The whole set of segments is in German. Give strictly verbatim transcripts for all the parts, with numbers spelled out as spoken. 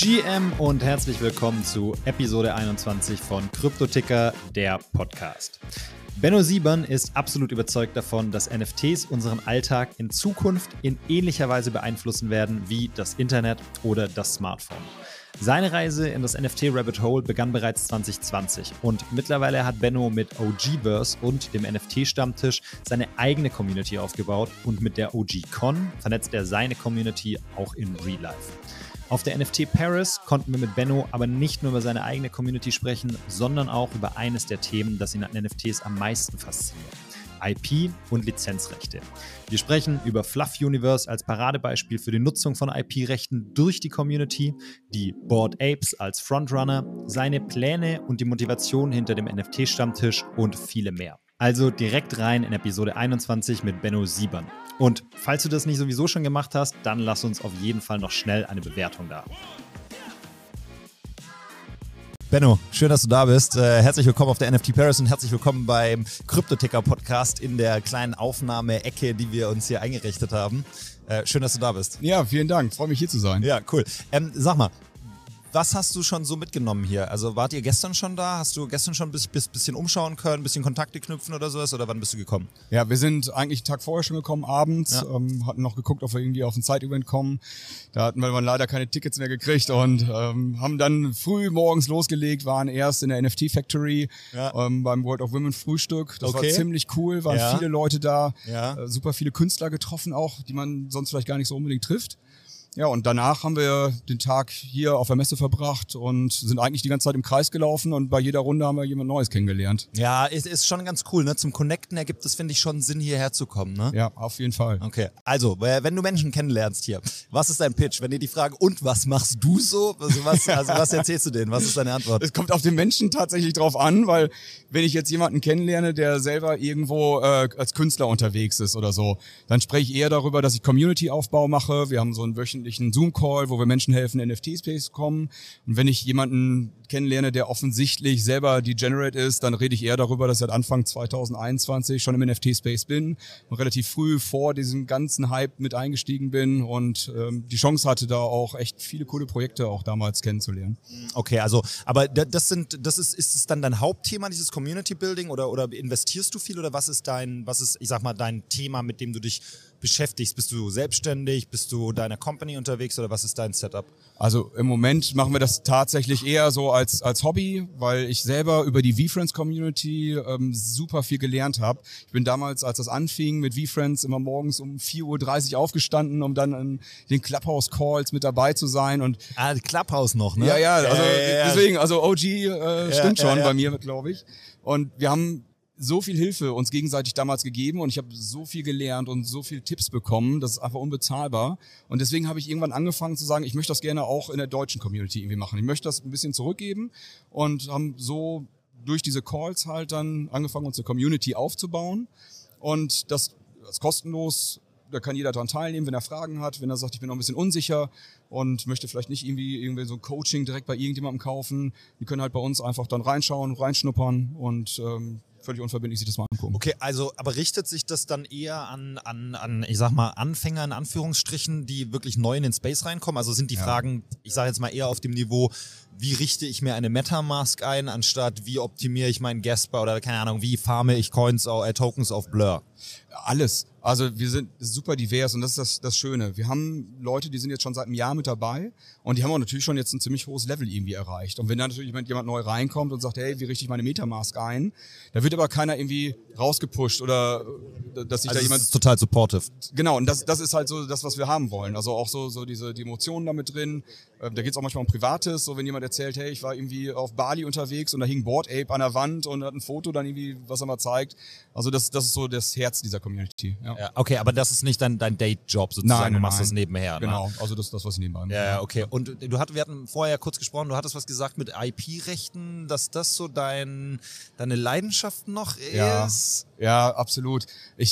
G M und herzlich willkommen zu Episode einundzwanzig von Kryptoticker, der Podcast. Benno Siebern ist absolut überzeugt davon, dass N F Ts unseren Alltag in Zukunft in ähnlicher Weise beeinflussen werden wie das Internet oder das Smartphone. Seine Reise in das N F T-Rabbit Hole begann bereits zwanzig zwanzig und mittlerweile hat Benno mit O G-Verse und dem N F T-Stammtisch seine eigene Community aufgebaut und mit der O G-Con vernetzt er seine Community auch in Real Life. Auf der N F T Paris konnten wir mit Benno aber nicht nur über seine eigene Community sprechen, sondern auch über eines der Themen, das ihn an N F Ts am meisten fasziniert: I P und Lizenzrechte. Wir sprechen über Fluff Universe als Paradebeispiel für die Nutzung von I P-Rechten durch die Community, die Bored Apes als Frontrunner, seine Pläne und die Motivation hinter dem N F T-Stammtisch und viele mehr. Also direkt rein in Episode einundzwanzig mit Benno Siebern. Und falls du das nicht sowieso schon gemacht hast, dann lass uns auf jeden Fall noch schnell eine Bewertung da. Benno, schön, dass du da bist. Äh, herzlich willkommen auf der N F T Paris und herzlich willkommen beim Kryptoticker-Podcast in der kleinen Aufnahme-Ecke, die wir uns hier eingerichtet haben. Äh, schön, dass du da bist. Ja, vielen Dank. Freue mich, hier zu sein. Ja, cool. Ähm, sag mal, was hast du schon so mitgenommen hier? Also wart ihr gestern schon da? Hast du gestern schon ein bis, bis, bisschen umschauen können, ein bisschen Kontakte knüpfen oder sowas? Oder wann bist du gekommen? Ja, wir sind eigentlich einen Tag vorher schon gekommen, abends. Ja. Ähm, hatten noch geguckt, ob wir irgendwie auf ein Side-Event kommen. Da hatten wir leider keine Tickets mehr gekriegt und ähm, haben dann früh morgens losgelegt, waren erst in der N F T Factory Ja. ähm, beim World of Women Frühstück. Das Okay. war ziemlich cool, waren Ja. viele Leute da, Ja. äh, super viele Künstler getroffen auch, die man sonst vielleicht gar nicht so unbedingt trifft. Ja, und danach haben wir den Tag hier auf der Messe verbracht und sind eigentlich die ganze Zeit im Kreis gelaufen und bei jeder Runde haben wir jemand Neues kennengelernt. Ja, ist, ist schon ganz cool, ne? Zum Connecten ergibt es, finde ich, schon Sinn, hierher zu kommen, ne? Ja, auf jeden Fall. Okay, also, äh, wenn du Menschen kennenlernst hier, was ist dein Pitch? Wenn die die fragen, und was machst du so? Also was, also was erzählst du denen? Was ist deine Antwort? Es kommt auf den Menschen tatsächlich drauf an, weil wenn ich jetzt jemanden kennenlerne, der selber irgendwo äh, als Künstler unterwegs ist oder so, dann spreche ich eher darüber, dass ich Community-Aufbau mache. Wir haben so einen wöchentlichen Zoom-Call, wo wir Menschen helfen, in N F T-Space zu kommen. Und wenn ich jemanden kennenlerne, der offensichtlich selber Degenerate ist, dann rede ich eher darüber, dass ich seit Anfang zwanzig einundzwanzig schon im N F T-Space bin und relativ früh vor diesem ganzen Hype mit eingestiegen bin und ähm, die Chance hatte, da auch echt viele coole Projekte auch damals kennenzulernen. Okay, also, aber da- das sind, das ist, ist es dann dein Hauptthema, dieses Community Building, oder, oder investierst du viel, oder was ist dein, was ist, ich sag mal, dein Thema, mit dem du dich beschäftigst? Bist du selbstständig? Bist du deiner Company unterwegs, oder was ist dein Setup? Also im Moment machen wir das tatsächlich eher so als als Hobby, weil ich selber über die V-Friends-Community ähm, super viel gelernt habe. Ich bin damals, als das anfing mit V-Friends, immer morgens um vier Uhr dreißig aufgestanden, um dann in den Clubhouse-Calls mit dabei zu sein. Und Ah, Clubhouse noch, ne? ja, ja, also ja, ja. deswegen, also O G äh, stimmt ja, schon ja. bei mir, glaube ich. Und wir haben so viel Hilfe uns gegenseitig damals gegeben und ich habe so viel gelernt und so viele Tipps bekommen, das ist einfach unbezahlbar. Und deswegen habe ich irgendwann angefangen zu sagen, ich möchte das gerne auch in der deutschen Community irgendwie machen. Ich möchte das ein bisschen zurückgeben und haben so durch diese Calls halt dann angefangen, unsere Community aufzubauen. Und das, das ist kostenlos. Da kann jeder daran teilnehmen, wenn er Fragen hat, wenn er sagt, ich bin noch ein bisschen unsicher und möchte vielleicht nicht irgendwie, irgendwie so ein Coaching direkt bei irgendjemandem kaufen. Die können halt bei uns einfach dann reinschauen, reinschnuppern und ähm, völlig unverbindlich sich das mal angucken. Okay, also, aber richtet sich das dann eher an, an, an, ich sag mal, Anfänger in Anführungsstrichen, die wirklich neu in den Space reinkommen? Also sind die Ja. Fragen, ich sage jetzt mal eher auf dem Niveau, wie richte ich mir eine Metamask ein, anstatt wie optimiere ich meinen Gasper oder keine Ahnung, wie farme ich Coins, au- äh, Tokens auf Blur? Alles. Also wir sind super divers und das ist das, das Schöne. Wir haben Leute, die sind jetzt schon seit einem Jahr mit dabei und die haben auch natürlich schon jetzt ein ziemlich hohes Level irgendwie erreicht. Und wenn dann natürlich jemand, jemand neu reinkommt und sagt, hey, wie richte ich meine Metamask ein, da wird aber keiner irgendwie rausgepusht oder äh, dass sich Also da es jemand... ist total supportive. Genau, und das, das ist halt so das, was wir haben wollen. Also auch so, so diese die Emotionen damit drin. Ähm, da geht's auch manchmal um Privates, so wenn jemand erzählt, hey, ich war irgendwie auf Bali unterwegs und da hing ein Bored Ape an der Wand und hat ein Foto dann irgendwie, was er mal zeigt. Also das, das ist so das Herz dieser Community. Ja. Ja, okay, aber das ist nicht dein, dein Date-Job sozusagen, Nein, du nein, machst nein. das nebenher. Genau, Ne? also das ist das, was ich nebenbei mache. Ja, ja, okay. Und du hat, wir hatten vorher kurz gesprochen, du hattest was gesagt mit I P-Rechten, dass das so dein, deine Leidenschaft noch Ja. ist. Ja, absolut. Ich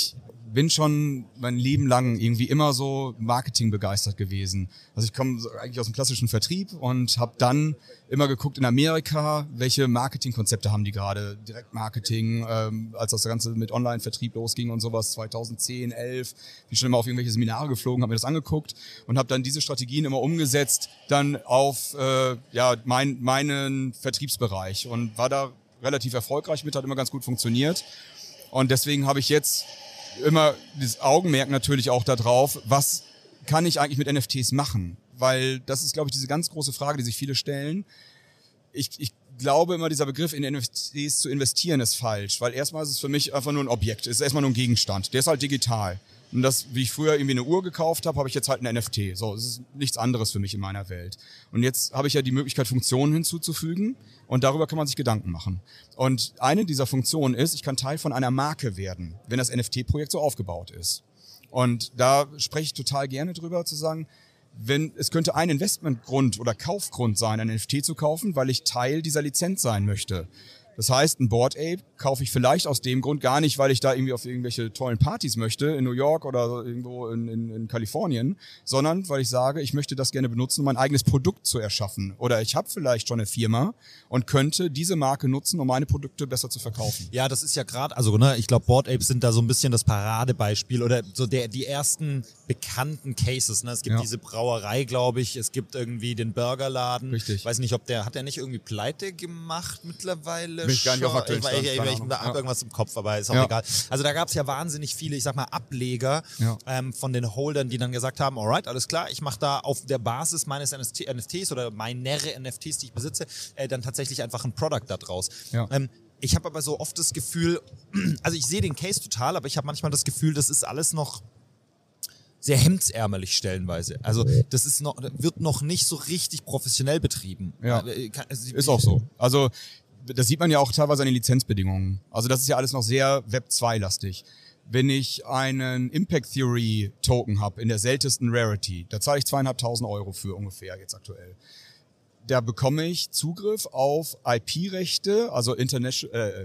bin schon mein Leben lang irgendwie immer so Marketing begeistert gewesen. Also ich komme eigentlich aus dem klassischen Vertrieb und habe dann immer geguckt in Amerika, welche Marketingkonzepte haben die gerade, Direktmarketing, ähm, als das Ganze mit Online-Vertrieb losging und sowas, zweitausendzehn, elf, bin schon immer auf irgendwelche Seminare geflogen, habe mir das angeguckt und habe dann diese Strategien immer umgesetzt, dann auf äh, ja mein, meinen Vertriebsbereich und war da relativ erfolgreich mit, hat immer ganz gut funktioniert. Und deswegen habe ich jetzt immer das Augenmerk natürlich auch darauf, was kann ich eigentlich mit N F Ts machen? Weil das ist, glaube ich, diese ganz große Frage, die sich viele stellen. Ich, ich glaube immer, dieser Begriff in N F Ts zu investieren ist falsch, weil erstmal ist es für mich einfach nur ein Objekt, es ist erstmal nur ein Gegenstand, der ist halt digital. Und das, wie ich früher irgendwie eine Uhr gekauft habe, habe ich jetzt halt ein N F T. So, es ist nichts anderes für mich in meiner Welt. Und jetzt habe ich ja die Möglichkeit, Funktionen hinzuzufügen und darüber kann man sich Gedanken machen. Und eine dieser Funktionen ist, ich kann Teil von einer Marke werden, wenn das N F T-Projekt so aufgebaut ist. Und da spreche ich total gerne drüber, zu sagen, wenn es könnte ein Investmentgrund oder Kaufgrund sein, ein N F T zu kaufen, weil ich Teil dieser Lizenz sein möchte. Das heißt, ein Bored Ape kaufe ich vielleicht aus dem Grund gar nicht, weil ich da irgendwie auf irgendwelche tollen Partys möchte, in New York oder irgendwo in, in, in Kalifornien, sondern weil ich sage, ich möchte das gerne benutzen, um mein eigenes Produkt zu erschaffen. Oder ich habe vielleicht schon eine Firma und könnte diese Marke nutzen, um meine Produkte besser zu verkaufen. Ja, das ist ja gerade, also ne, ich glaube, Bored Apes sind da so ein bisschen das Paradebeispiel oder so der die ersten bekannten Cases. Ne? Es gibt ja. diese Brauerei, glaube ich, es gibt irgendwie den Burgerladen. Richtig. Ich weiß nicht, ob der, hat der nicht irgendwie pleite gemacht mittlerweile? Bin ich gar nicht auf aktuellen Stand, ich, ich, ich, ich ja. habe irgendwas im Kopf, aber ist auch ja. egal. Also da gab es ja wahnsinnig viele, ich sag mal, Ableger ja. ähm, von den Holdern, die dann gesagt haben, alright, alles klar, ich mache da auf der Basis meines N F Ts oder meiner N F Ts, die ich besitze, äh, dann tatsächlich einfach ein Product da draus. Ja. Ähm, ich habe aber so oft das Gefühl, also ich sehe den Case total, aber ich habe manchmal das Gefühl, das ist alles noch sehr hemdsärmelig stellenweise. Also das ist noch, wird noch nicht so richtig professionell betrieben. Ja. Ist auch so. Also das sieht man ja auch teilweise an den Lizenzbedingungen. Also das ist ja alles noch sehr Web zwei lastig. Wenn ich einen Impact Theory Token habe in der seltensten Rarity, da zahle ich zweieinhalbtausend Euro für ungefähr jetzt aktuell. Da bekomme ich Zugriff auf I P-Rechte, also International, äh,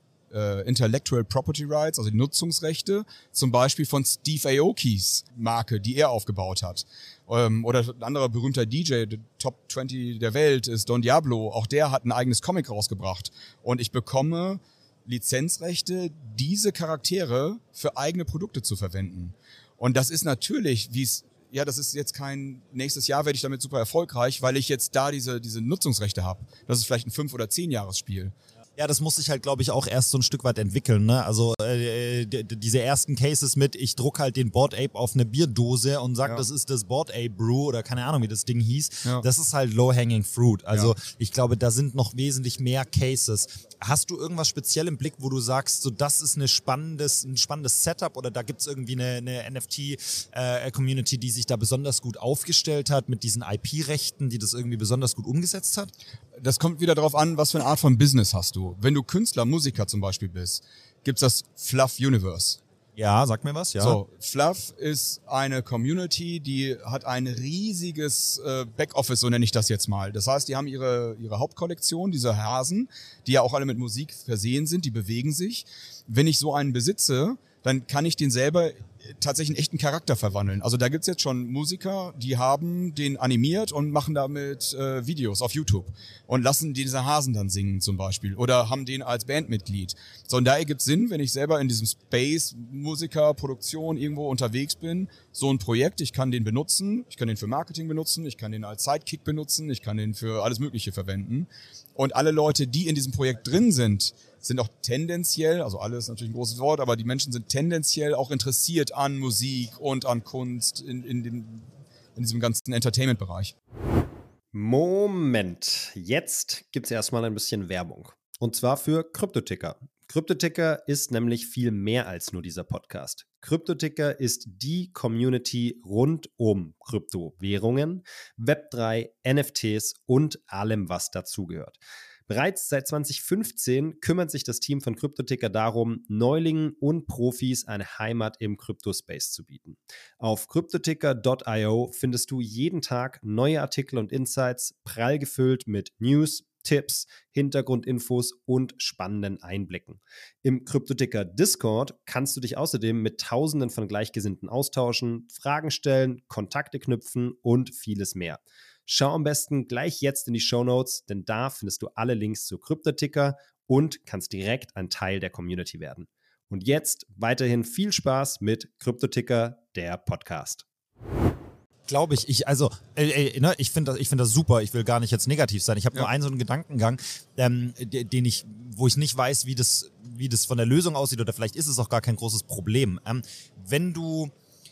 äh, Intellectual Property Rights, also die Nutzungsrechte, zum Beispiel von Steve Aokis Marke, die er aufgebaut hat. Ähm, oder ein anderer berühmter D J, der Top zwanzig der Welt, ist Don Diablo. Auch der hat ein eigenes Comic rausgebracht. Und ich bekomme Lizenzrechte, diese Charaktere für eigene Produkte zu verwenden. Und das ist natürlich, wie es ja, das ist jetzt kein, nächstes Jahr werde ich damit super erfolgreich, weil ich jetzt da diese, diese Nutzungsrechte habe. Das ist vielleicht ein fünf- oder zehn Jahres-Spiel. Ja, das muss sich halt, glaube ich, auch erst so ein Stück weit entwickeln. Ne? Also äh, d- d- diese ersten Cases mit, ich druck halt den Bored Ape auf eine Bierdose und sag, ja. das ist das Bored Ape Brew oder keine Ahnung, wie das Ding hieß. Ja. Das ist halt low-hanging fruit. Also ja. ich glaube, da sind noch wesentlich mehr Cases. Hast du irgendwas speziell im Blick, wo du sagst, so das ist eine spannendes, ein spannendes Setup oder da gibt's irgendwie eine, eine N F T-Community, äh, die sich da besonders gut aufgestellt hat mit diesen I P-Rechten, die das irgendwie besonders gut umgesetzt hat? Das kommt wieder darauf an, was für eine Art von Business hast du. Wenn du Künstler, Musiker zum Beispiel bist, gibt's das Fluff Universe. Ja, sag mir was, ja. So, Fluff ist eine Community, die hat ein riesiges äh, Backoffice, so nenne ich das jetzt mal. Das heißt, die haben ihre, ihre Hauptkollektion, diese Hasen, die ja auch alle mit Musik versehen sind, die bewegen sich. Wenn ich so einen besitze, dann kann ich den selber tatsächlich einen echten Charakter verwandeln. Also da gibt's jetzt schon Musiker, die haben den animiert und machen damit äh, Videos auf YouTube und lassen diese Hasen dann singen zum Beispiel oder haben den als Bandmitglied. So, und da ergibt Sinn, wenn ich selber in diesem Space Musiker, Produktion irgendwo unterwegs bin, so ein Projekt, ich kann den benutzen, ich kann den für Marketing benutzen, ich kann den als Sidekick benutzen, ich kann den für alles Mögliche verwenden. Und alle Leute, die in diesem Projekt drin sind, sind auch tendenziell, also alle ist natürlich ein großes Wort, aber die Menschen sind tendenziell auch interessiert an Musik und an Kunst in, in, dem, in diesem ganzen Entertainment-Bereich. Moment, jetzt gibt es erstmal ein bisschen Werbung. Und zwar für Kryptoticker. Kryptoticker ist nämlich viel mehr als nur dieser Podcast. Kryptoticker ist die Community rund um Kryptowährungen, Web drei, N F Ts und allem, was dazugehört. Bereits seit zwanzig fünfzehn kümmert sich das Team von Kryptoticker darum, Neulingen und Profis eine Heimat im Kryptospace zu bieten. Auf kryptoticker punkt io findest du jeden Tag neue Artikel und Insights, prall gefüllt mit News, Tipps, Hintergrundinfos und spannenden Einblicken. Im Kryptoticker Discord kannst du dich außerdem mit Tausenden von Gleichgesinnten austauschen, Fragen stellen, Kontakte knüpfen und vieles mehr. Schau am besten gleich jetzt in die Shownotes, denn da findest du alle Links zu Kryptoticker und kannst direkt ein Teil der Community werden. Und jetzt weiterhin viel Spaß mit Kryptoticker, der Podcast. Glaube ich. Ich, also, äh, äh, ne, ich finde das, ich find das super. Ich will gar nicht jetzt negativ sein. Ich habe ja. nur einen so einen Gedankengang, ähm, den ich, wo ich nicht weiß, wie das, wie das von der Lösung aussieht, oder vielleicht ist es auch gar kein großes Problem. Ähm, wenn du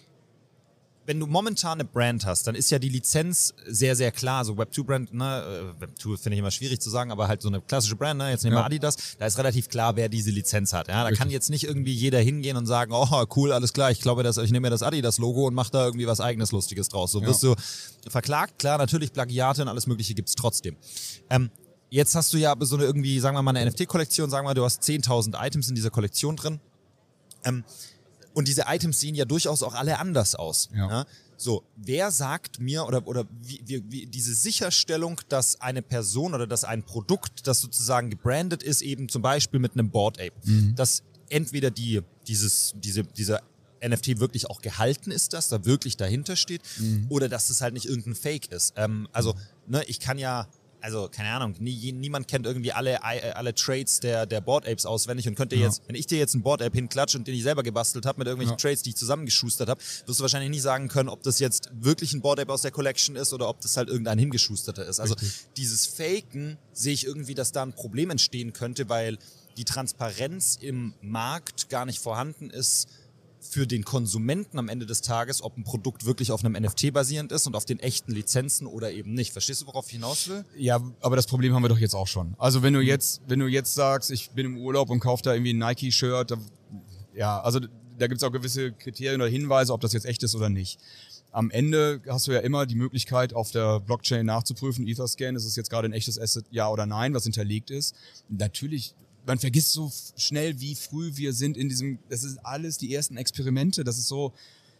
Wenn du momentan eine Brand hast, dann ist ja die Lizenz sehr, sehr klar. So Web zwei Brand, ne, Web zwei finde ich immer schwierig zu sagen, aber halt so eine klassische Brand, ne, jetzt nehmen wir ja. Adidas, da ist relativ klar, wer diese Lizenz hat. Ja, da Richtig. Kann jetzt nicht irgendwie jeder hingehen und sagen, oh cool, alles klar, ich glaube, das, ich nehme mir das Adidas-Logo und mache da irgendwie was Eigenes Lustiges draus. So ja. wirst du verklagt, klar, natürlich Plagiate und alles Mögliche gibt's trotzdem. Ähm, jetzt hast du ja so eine irgendwie, sagen wir mal, eine N F T-Kollektion, sagen wir mal, du hast zehntausend Items in dieser Kollektion drin. Ähm, Und diese Items sehen ja durchaus auch alle anders aus. Ja. Ja? So, wer sagt mir oder, oder wie, wie, wie diese Sicherstellung, dass eine Person oder dass ein Produkt, das sozusagen gebrandet ist, eben zum Beispiel mit einem Bored Ape, mhm. dass entweder die, dieses, diese, dieser N F T wirklich auch gehalten ist, dass da wirklich dahinter steht, mhm. oder dass das halt nicht irgendein Fake ist. Ähm, also, ne, ich kann ja... Also, keine Ahnung, nie, niemand kennt irgendwie alle, alle Trades der, der Bored Apes auswendig und könnte ja. jetzt, wenn ich dir jetzt einen Bored Ape hinklatsche und den ich selber gebastelt habe mit irgendwelchen ja. Trades, die ich zusammengeschustert habe, wirst du wahrscheinlich nicht sagen können, ob das jetzt wirklich ein Bored Ape aus der Collection ist oder ob das halt irgendein hingeschusterter ist. Also Richtig. Dieses Faken sehe ich irgendwie, dass da ein Problem entstehen könnte, weil die Transparenz im Markt gar nicht vorhanden ist für den Konsumenten am Ende des Tages, ob ein Produkt wirklich auf einem N F T basierend ist und auf den echten Lizenzen oder eben nicht. Verstehst du, worauf ich hinaus will? Ja, aber das Problem haben wir doch jetzt auch schon. Also wenn du jetzt, wenn du jetzt sagst, ich bin im Urlaub und kaufe da irgendwie ein Nike-Shirt, da, ja, also da gibt es auch gewisse Kriterien oder Hinweise, ob das jetzt echt ist oder nicht. Am Ende hast du ja immer die Möglichkeit, auf der Blockchain nachzuprüfen, Etherscan, ist es jetzt gerade ein echtes Asset, ja oder nein, was hinterlegt ist. Natürlich, man vergisst so schnell, wie früh wir sind in diesem, das ist alles die ersten Experimente, das ist so,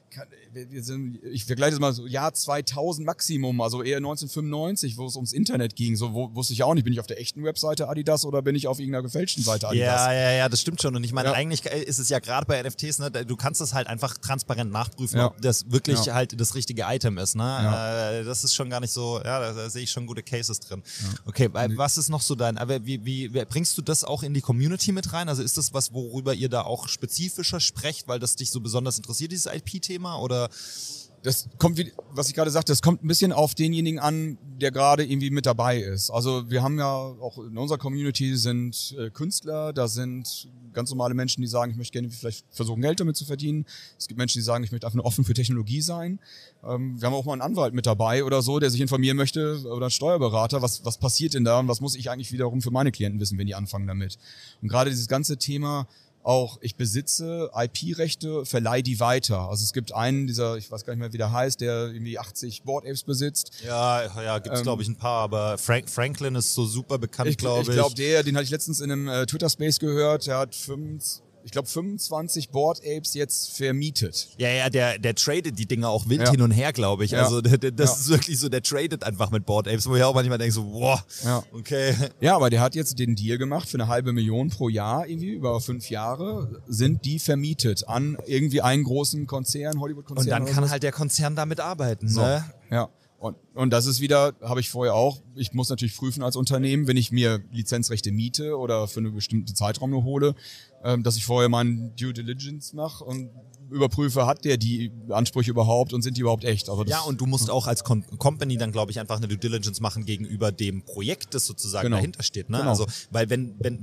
wir sind, ich vergleiche das mal so, Jahr zweitausend Maximum, also eher neunzehnhundertfünfundneunzig, wo es ums Internet ging, so wo, wusste ich auch nicht, bin ich auf der echten Webseite Adidas oder bin ich auf irgendeiner gefälschten Seite Adidas? Ja, ja, ja, das stimmt schon und ich meine, ja. eigentlich ist es ja gerade bei N F Ts, ne, du kannst das halt einfach transparent nachprüfen, ja. ob das wirklich ja. halt das richtige Item ist, ne? Ja. Das ist schon gar nicht so, ja, da, da sehe ich schon gute Cases drin. Ja. Okay, was ist noch so dein, aber wie, wie, bringst du das auch in die Community mit rein? Also ist das was, worüber ihr da auch spezifischer sprecht, weil das dich so besonders interessiert, dieses I P-Thema? Oder das kommt, wie, was ich gerade sagte, das kommt ein bisschen auf denjenigen an, der gerade irgendwie mit dabei ist. Also wir haben ja auch in unserer Community sind äh, Künstler, da sind ganz normale Menschen, die sagen, ich möchte gerne vielleicht versuchen, Geld damit zu verdienen. Es gibt Menschen, die sagen, ich möchte einfach nur offen für Technologie sein. Ähm, wir haben auch mal einen Anwalt mit dabei oder so, der sich informieren möchte, oder einen Steuerberater, was, was passiert denn da und was muss ich eigentlich wiederum für meine Klienten wissen, wenn die anfangen damit. Und gerade dieses ganze Thema auch, ich besitze I P-Rechte, verleihe die weiter. Also es gibt einen dieser, ich weiß gar nicht mehr, wie der heißt, der irgendwie achtzig Bored Apes besitzt. Ja, ja, gibt's ähm, glaube ich ein paar, aber Frank, Franklin ist so super bekannt, glaube ich. Ich glaube, der, den hatte ich letztens in einem äh, Twitter-Space gehört, der hat fünf, ich glaube fünfundzwanzig Bored Apes jetzt vermietet. Ja, ja, der, der tradet die Dinger auch wild ja. hin und her, glaube ich. Ja. Also der, der, das ja. ist wirklich so, der tradet einfach mit Bored Apes, wo ich auch manchmal denke so, wow, ja. okay. Ja, aber der hat jetzt den Deal gemacht für eine halbe Million pro Jahr, irgendwie über fünf Jahre, sind die vermietet an irgendwie einen großen Konzern, Hollywood-Konzern. Und dann kann was. halt der Konzern damit arbeiten, so. ne? Ja. Und, und das ist wieder, habe ich vorher auch, ich muss natürlich prüfen als Unternehmen, wenn ich mir Lizenzrechte miete oder für einen bestimmten Zeitraum nur hole, ähm, dass ich vorher meinen Due Diligence mache und überprüfe, hat der die Ansprüche überhaupt und sind die überhaupt echt. Also das, ja, und du musst auch als Com- Company dann, glaube ich, einfach eine Due Diligence machen gegenüber dem Projekt, das sozusagen genau. dahinter steht. Ne? Genau. Also, weil wenn, wenn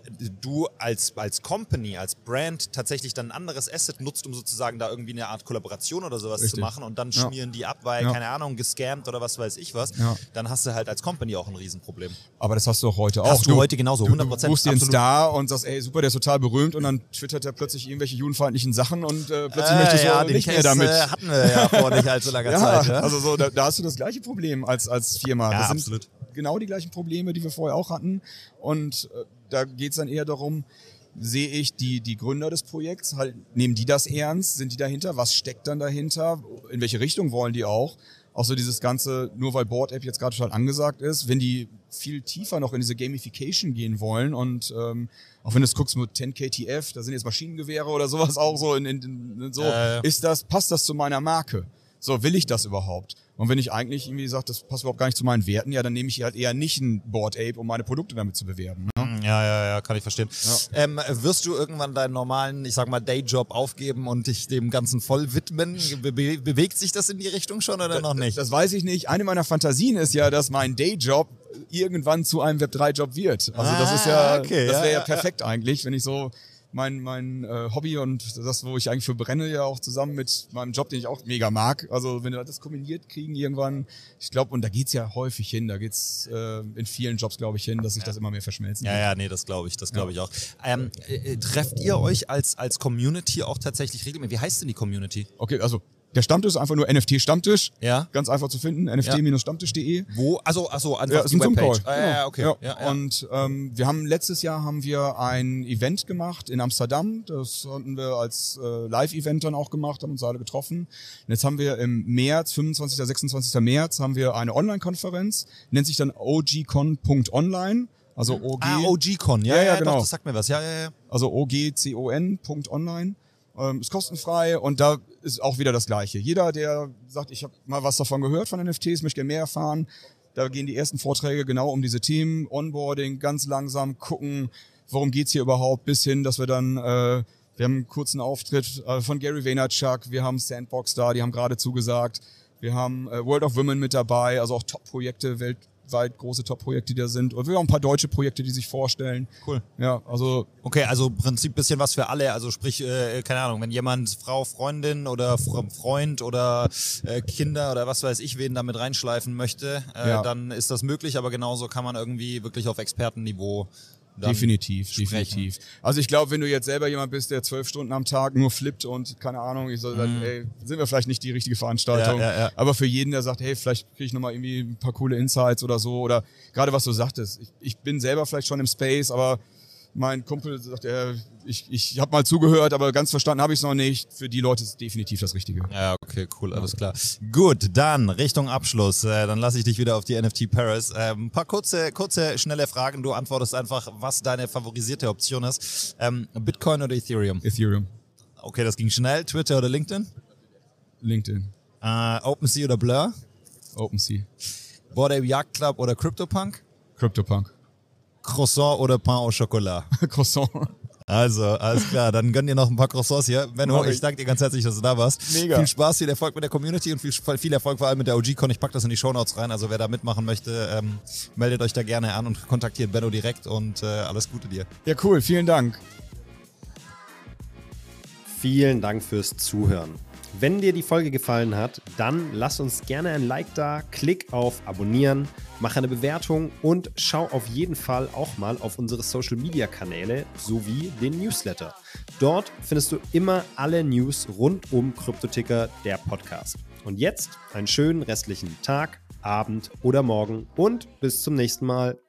du als, als Company, als Brand tatsächlich dann ein anderes Asset nutzt, um sozusagen da irgendwie eine Art Kollaboration oder sowas Richtig. zu machen und dann ja. schmieren die ab, weil, ja. keine Ahnung, gescammt oder was weiß ich was, ja. dann hast du halt als Company auch ein Riesenproblem. Aber das hast du auch heute auch. Hast du, du heute genauso, hundert Prozent. Du buchst dir einen Star und sagst, ey, super, der ist total berühmt und dann twittert er plötzlich irgendwelche judenfeindlichen Sachen und äh, plötzlich äh, möchtest du ja, nicht Case, mehr damit. Äh, hatten wir ja vor nicht allzu langer ja, Zeit. Ja? Also so, da, da hast du das gleiche Problem als, als Firma. Ja, das sind absolut. Genau die gleichen Probleme, die wir vorher auch hatten. Und äh, da geht es dann eher darum, sehe ich die, die Gründer des Projekts, halt, nehmen die das ernst? Sind die dahinter? Was steckt dann dahinter? In welche Richtung wollen die auch? Auch so dieses Ganze, nur weil Bored Ape jetzt gerade schon angesagt ist, wenn die viel tiefer noch in diese Gamification gehen wollen und ähm, auch wenn du es guckst mit zehn K T F, da sind jetzt Maschinengewehre oder sowas auch so, in, in, in so äh. ist das, passt das zu meiner Marke? So, will ich das überhaupt? Und wenn ich eigentlich irgendwie sage, das passt überhaupt gar nicht zu meinen Werten, ja, dann nehme ich halt eher nicht ein Bored Ape, um meine Produkte damit zu bewerben. Ne? Ja, ja, ja, kann ich verstehen. Ja. Ähm, wirst du irgendwann deinen normalen, ich sag mal, Dayjob aufgeben und dich dem Ganzen voll widmen? Be be bewegt sich das in die Richtung schon oder noch nicht? Das, das weiß ich nicht. Eine meiner Fantasien ist ja, dass mein Dayjob irgendwann zu einem Web drei Job wird. Also das ist ja, Ah, okay, das wäre ja, ja, ja, perfekt eigentlich, wenn ich so mein, mein äh, Hobby und das, wo ich eigentlich für brenne, ja auch zusammen mit meinem Job, den ich auch mega mag. Also wenn wir das kombiniert kriegen irgendwann, ich glaube, und da geht's ja häufig hin, da geht's äh, in vielen Jobs, glaube ich, hin, dass sich das immer mehr verschmelzen Ja, wird. ja, nee, das glaube ich, das glaube ich auch. Ähm, äh, trefft ihr euch als, als Community auch tatsächlich regelmäßig? Wie heißt denn die Community? Okay, also der Stammtisch ist einfach nur N F T Stammtisch. Ja. Ganz einfach zu finden, N F T Stammtisch punkt de. Wo? Also, also einfach Ja, ist die ein Webpage. Zoom-Call. Ah, ja, ja, okay. Ja. Ja, ja. Und ähm, wir haben letztes Jahr haben wir ein Event gemacht in Amsterdam. Das hatten wir als äh, Live-Event dann auch gemacht, haben uns alle getroffen. Und jetzt haben wir im März, fünfundzwanzigsten, sechsundzwanzigsten März, haben wir eine Online-Konferenz, nennt sich dann O G con punkt online. Also O G. Ah, O G-Con, ja, Ja, ja, ja, doch, genau. das sagt mir was. Ja, ja, ja. Also O G C O N punkt online. Ähm, ist kostenfrei und da ist auch wieder das Gleiche. Jeder, der sagt, ich habe mal was davon gehört von N F Ts, möchte gerne mehr erfahren, da gehen die ersten Vorträge genau um diese Themen, Onboarding, ganz langsam gucken, worum geht's hier überhaupt, bis hin, dass wir dann, äh, wir haben einen kurzen Auftritt äh, von Gary Vaynerchuk, wir haben Sandbox da, die haben gerade zugesagt, wir haben äh, World of Women mit dabei, also auch Top-Projekte, weltweit große Top-Projekte, die da sind. Und wir haben ein paar deutsche Projekte, die sich vorstellen. Cool. Ja, also Okay, also im Prinzip bisschen was für alle. Also sprich, äh, keine Ahnung, wenn jemand Frau, Freundin oder Fr- Freund oder äh, Kinder oder was weiß ich wen damit reinschleifen möchte, äh, Ja. dann ist das möglich. Aber genauso kann man irgendwie wirklich auf Expertenniveau dann definitiv, sprechen. definitiv. Also ich glaube, wenn du jetzt selber jemand bist, der zwölf Stunden am Tag nur flippt und keine Ahnung, ich soll sagen, ey, sind wir vielleicht nicht die richtige Veranstaltung. Ja, ja, ja. Aber für jeden, der sagt, hey, vielleicht kriege ich nochmal irgendwie ein paar coole Insights oder so. Oder gerade was du sagtest, ich, ich bin selber vielleicht schon im Space, aber mein Kumpel sagt, äh, ich, ich habe mal zugehört, aber ganz verstanden habe ich es noch nicht. Für die Leute ist es definitiv das Richtige. Ja, okay, cool, alles klar. Gut, dann Richtung Abschluss. Äh, dann lasse ich dich wieder auf die N F T Paris. Ähm, ein paar kurze, kurze, schnelle Fragen. Du antwortest einfach, was deine favorisierte Option ist. Ähm, Bitcoin oder Ethereum? Ethereum, Okay, das ging schnell. Twitter oder LinkedIn? LinkedIn, Äh, OpenSea oder Blur? OpenSea, Bored Ape Yacht Club oder CryptoPunk? CryptoPunk, Croissant oder Pain au Chocolat? Croissant. Also, alles klar, dann gönn dir noch ein paar Croissants hier. Benno, Mach ich. ich danke dir ganz herzlich, dass du da warst. Mega. Viel Spaß, viel Erfolg mit der Community und viel, viel Erfolg vor allem mit der O G-Con. Ich pack das in die Shownotes rein, also wer da mitmachen möchte, ähm, meldet euch da gerne an und kontaktiert Benno direkt und äh, alles Gute dir. Ja, cool, vielen Dank. Vielen Dank fürs Zuhören. Wenn dir die Folge gefallen hat, dann lass uns gerne ein Like da, klick auf Abonnieren, mach eine Bewertung und schau auf jeden Fall auch mal auf unsere Social Media Kanäle sowie den Newsletter. Dort findest du immer alle News rund um Kryptoticker, der Podcast. Und jetzt einen schönen restlichen Tag, Abend oder Morgen und bis zum nächsten Mal.